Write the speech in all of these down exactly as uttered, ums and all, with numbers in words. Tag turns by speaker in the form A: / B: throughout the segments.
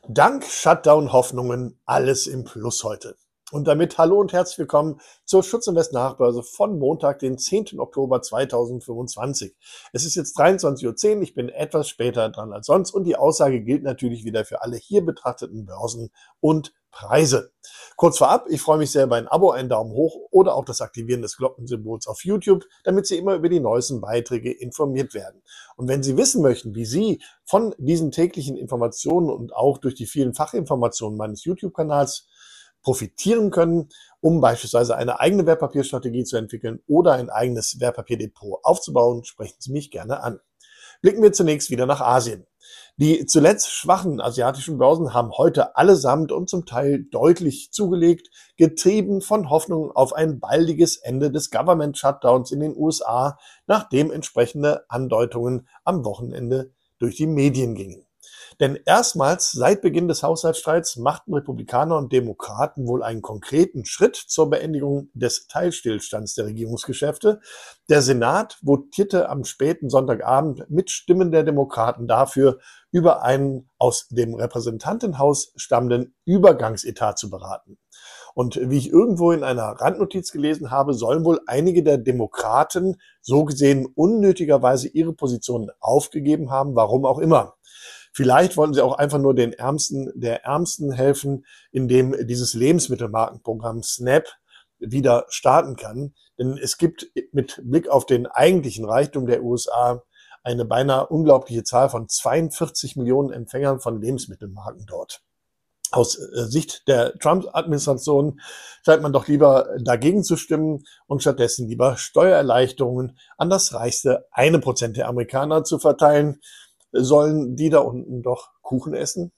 A: Dank Shutdown-Hoffnungen alles im Plus heute. Und damit hallo und herzlich willkommen zur Schutzinvest Nachbörse von Montag, den zehnten Oktober zweitausendfünfundzwanzig. Es ist jetzt dreiundzwanzig Uhr zehn, ich bin etwas später dran als sonst und die Aussage gilt natürlich wieder für alle hier betrachteten Börsen und Preise. Kurz vorab, ich freue mich sehr über ein Abo, einen Daumen hoch oder auch das Aktivieren des Glockensymbols auf YouTube, damit Sie immer über die neuesten Beiträge informiert werden. Und wenn Sie wissen möchten, wie Sie von diesen täglichen Informationen und auch durch die vielen Fachinformationen meines YouTube-Kanals profitieren können, um beispielsweise eine eigene Wertpapierstrategie zu entwickeln oder ein eigenes Wertpapierdepot aufzubauen, sprechen Sie mich gerne an. Blicken wir zunächst wieder nach Asien. Die zuletzt schwachen asiatischen Börsen haben heute allesamt und zum Teil deutlich zugelegt, getrieben von Hoffnungen auf ein baldiges Ende des Government Shutdowns in den U S A, nachdem entsprechende Andeutungen am Wochenende durch die Medien gingen. Denn erstmals seit Beginn des Haushaltsstreits machten Republikaner und Demokraten wohl einen konkreten Schritt zur Beendigung des Teilstillstands der Regierungsgeschäfte. Der Senat votierte am späten Sonntagabend mit Stimmen der Demokraten dafür, über einen aus dem Repräsentantenhaus stammenden Übergangsetat zu beraten. Und wie ich irgendwo in einer Randnotiz gelesen habe, sollen wohl einige der Demokraten so gesehen unnötigerweise ihre Positionen aufgegeben haben, warum auch immer. Vielleicht wollten sie auch einfach nur den Ärmsten der Ärmsten helfen, indem dieses Lebensmittelmarkenprogramm SNAP wieder starten kann. Denn es gibt mit Blick auf den eigentlichen Reichtum der U S A eine beinahe unglaubliche Zahl von zweiundvierzig Millionen Empfängern von Lebensmittelmarken dort. Aus Sicht der Trump-Administration scheint man doch lieber dagegen zu stimmen und stattdessen lieber Steuererleichterungen an das reichste eine Prozent der Amerikaner zu verteilen. Sollen die da unten doch Kuchen essen?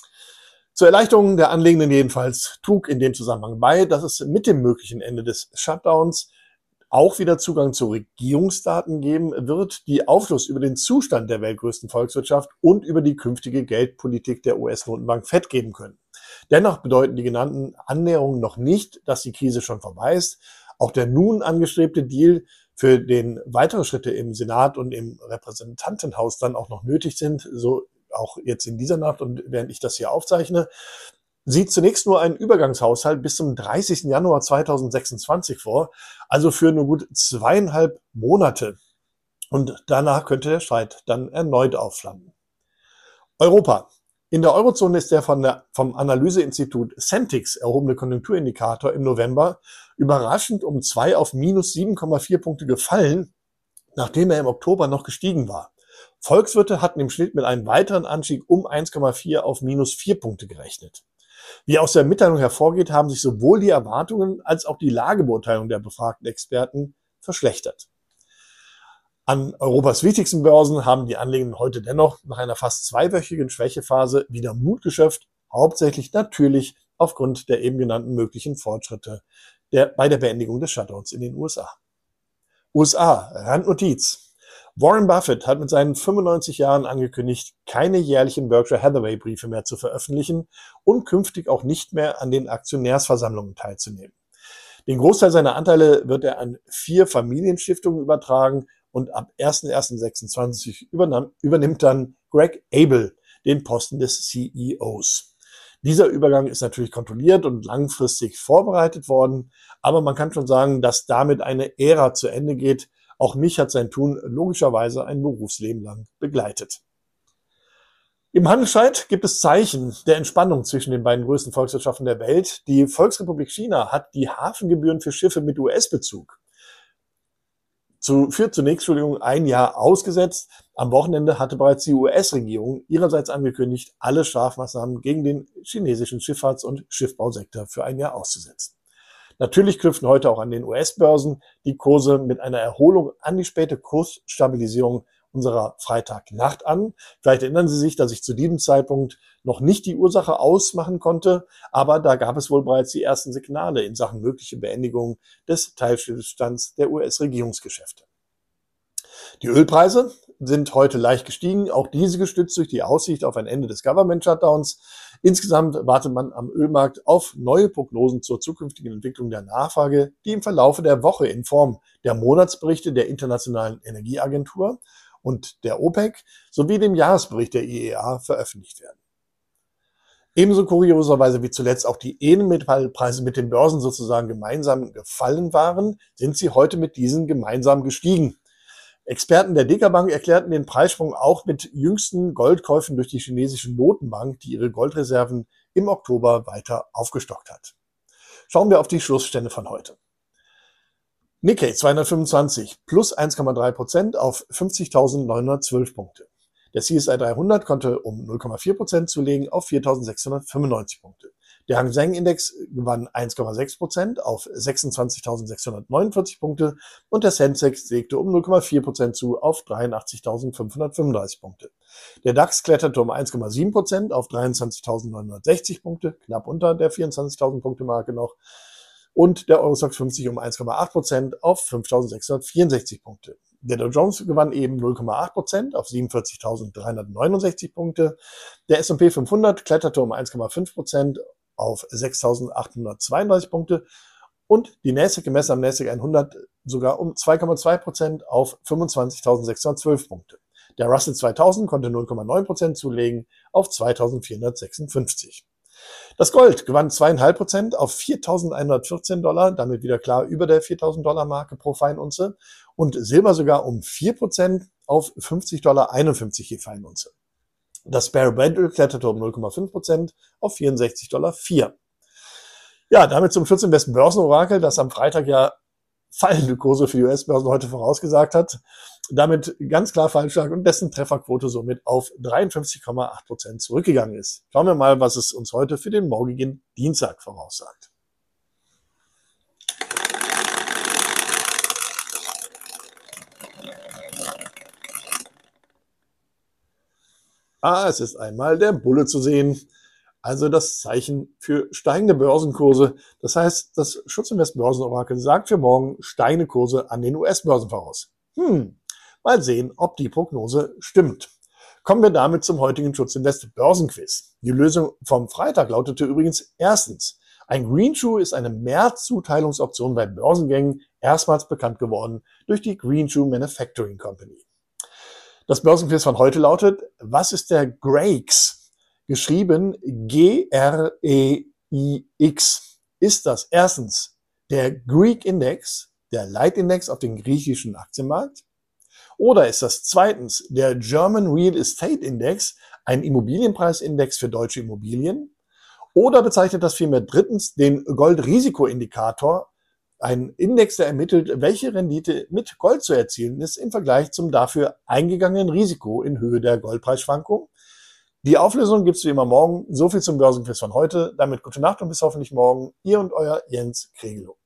A: Zur Erleichterung der Anlegenden jedenfalls trug in dem Zusammenhang bei, dass es mit dem möglichen Ende des Shutdowns auch wieder Zugang zu Regierungsdaten geben wird, die Aufschluss über den Zustand der weltgrößten Volkswirtschaft und über die künftige Geldpolitik der U S-Notenbank Fed geben können. Dennoch bedeuten die genannten Annäherungen noch nicht, dass die Krise schon vorbei ist. Auch der nun angestrebte Deal, für den weitere Schritte im Senat und im Repräsentantenhaus dann auch noch nötig sind, so auch jetzt in dieser Nacht und während ich das hier aufzeichne, sieht zunächst nur einen Übergangshaushalt bis zum dreißigsten Januar zweitausendsechsundzwanzig vor, also für nur gut zweieinhalb Monate. Und danach könnte der Streit dann erneut aufflammen. Europa. In der Eurozone ist der, von der vom Analyseinstitut Centix erhobene Konjunkturindikator im November überraschend um zwei auf minus sieben Komma vier Punkte gefallen, nachdem er im Oktober noch gestiegen war. Volkswirte hatten im Schnitt mit einem weiteren Anstieg um eins Komma vier auf minus vier Punkte gerechnet. Wie aus der Mitteilung hervorgeht, haben sich sowohl die Erwartungen als auch die Lagebeurteilung der befragten Experten verschlechtert. An Europas wichtigsten Börsen haben die Anlegenden heute dennoch nach einer fast zweiwöchigen Schwächephase wieder Mut geschöpft, hauptsächlich natürlich aufgrund der eben genannten möglichen Fortschritte der, bei der Beendigung des Shutdowns in den U S A. U S A, Randnotiz. Warren Buffett hat mit seinen fünfundneunzig Jahren angekündigt, keine jährlichen Berkshire Hathaway Briefe mehr zu veröffentlichen und künftig auch nicht mehr an den Aktionärsversammlungen teilzunehmen. Den Großteil seiner Anteile wird er an vier Familienstiftungen übertragen und ab ersten ersten sechsundzwanzig übernimmt dann Greg Abel den Posten des C E Os. Dieser Übergang ist natürlich kontrolliert und langfristig vorbereitet worden, aber man kann schon sagen, dass damit eine Ära zu Ende geht. Auch mich hat sein Tun logischerweise ein Berufsleben lang begleitet. Im Handelsstreit gibt es Zeichen der Entspannung zwischen den beiden größten Volkswirtschaften der Welt. Die Volksrepublik China hat die Hafengebühren für Schiffe mit U S-Bezug Zu, für zunächst Entschuldigung, ein Jahr ausgesetzt. Am Wochenende hatte bereits die U S-Regierung ihrerseits angekündigt, alle Strafmaßnahmen gegen den chinesischen Schifffahrts- und Schiffbausektor für ein Jahr auszusetzen. Natürlich knüpfen heute auch an den U S-Börsen die Kurse mit einer Erholung an die späte Kursstabilisierung unserer Freitagnacht an. Vielleicht erinnern Sie sich, dass ich zu diesem Zeitpunkt noch nicht die Ursache ausmachen konnte, aber da gab es wohl bereits die ersten Signale in Sachen mögliche Beendigung des Teilstillstands der U S-Regierungsgeschäfte. Die Ölpreise sind heute leicht gestiegen, auch diese gestützt durch die Aussicht auf ein Ende des Government-Shutdowns. Insgesamt wartet man am Ölmarkt auf neue Prognosen zur zukünftigen Entwicklung der Nachfrage, die im Verlaufe der Woche in Form der Monatsberichte der Internationalen Energieagentur und der OPEC sowie dem Jahresbericht der I E A veröffentlicht werden. Ebenso kurioserweise wie zuletzt auch die Edelmetallpreise mit den Börsen sozusagen gemeinsam gefallen waren, sind sie heute mit diesen gemeinsam gestiegen. Experten der Dekabank erklärten den Preissprung auch mit jüngsten Goldkäufen durch die chinesische Notenbank, die ihre Goldreserven im Oktober weiter aufgestockt hat. Schauen wir auf die Schlussstände von heute. Nikkei zweihundertfünfundzwanzig plus eins Komma drei Prozent auf fünfzigtausendneunhundertzwölf Punkte. Der C S I dreihundert konnte um null Komma vier Prozent zulegen auf viertausendsechshundertfünfundneunzig Punkte. Der Hang Seng Index gewann eins Komma sechs Prozent auf sechsundzwanzigtausendsechshundertneunundvierzig Punkte und der Sensex legte um null Komma vier Prozent zu auf dreiundachtzigtausendfünfhundertfünfunddreißig Punkte. Der DAX kletterte um eins Komma sieben Prozent auf dreiundzwanzigtausendneunhundertsechzig Punkte, knapp unter der vierundzwanzigtausend Punkte Marke noch. Und der Eurostoxx fünfzig um eins Komma acht Prozent auf fünftausendsechshundertvierundsechzig Punkte. Der Dow Jones gewann eben null Komma acht Prozent auf siebenundvierzigtausenddreihundertneunundsechzig Punkte. Der S und P fünfhundert kletterte um eins Komma fünf Prozent auf sechstausendachthundertzweiunddreißig Punkte und die Nasdaq gemessen am Nasdaq hundert sogar um zwei Komma zwei Prozent auf fünfundzwanzigtausendsechshundertzwölf Punkte. Der Russell zweitausend konnte null Komma neun Prozent zulegen auf zweitausendvierhundertsechsundfünfzig. Das Gold gewann zwei Komma fünf Prozent auf viertausendeinhundertvierzehn Dollar, damit wieder klar über der viertausend Dollar Marke pro Feinunze, und Silber sogar um vier Prozent auf fünfzig Komma einundfünfzig Dollar je Feinunze. Das Barrel Brent Öl kletterte um null Komma fünf Prozent auf vierundsechzig Komma vier Dollar. Ja, damit zum Schutz im besten Börsenorakel, das am Freitag ja fallende Kurse für die U S-Börsen heute vorausgesagt hat, damit ganz klar falsch lag und dessen Trefferquote somit auf dreiundfünfzig Komma acht Prozent zurückgegangen ist. Schauen wir mal, was es uns heute für den morgigen Dienstag voraussagt. Ah, es ist einmal der Bulle zu sehen, also das Zeichen für steigende Börsenkurse. Das heißt, das Schutzinvest Börsenorakel sagt für morgen steigende Kurse an den U S-Börsen voraus. Hm, mal sehen, ob die Prognose stimmt. Kommen wir damit zum heutigen Schutzinvest Börsenquiz. Die Lösung vom Freitag lautete übrigens erstens: Ein Greenshoe ist eine Mehrzuteilungsoption bei Börsengängen, erstmals bekannt geworden durch die Greenshoe Manufacturing Company. Das Börsenquiz von heute lautet: Was ist der Greix? Geschrieben G R E I X. Ist das erstens der Greek Index, der Leitindex auf den griechischen Aktienmarkt? Oder ist das zweitens der German Real Estate Index, ein Immobilienpreisindex für deutsche Immobilien? Oder bezeichnet das vielmehr drittens den Goldrisikoindikator, ein Index, der ermittelt, welche Rendite mit Gold zu erzielen ist im Vergleich zum dafür eingegangenen Risiko in Höhe der Goldpreisschwankung? Die Auflösung gibt's wie immer morgen. So viel zum Börsenquiz von heute. Damit gute Nacht und bis hoffentlich morgen. Ihr und euer Jens Kregelow.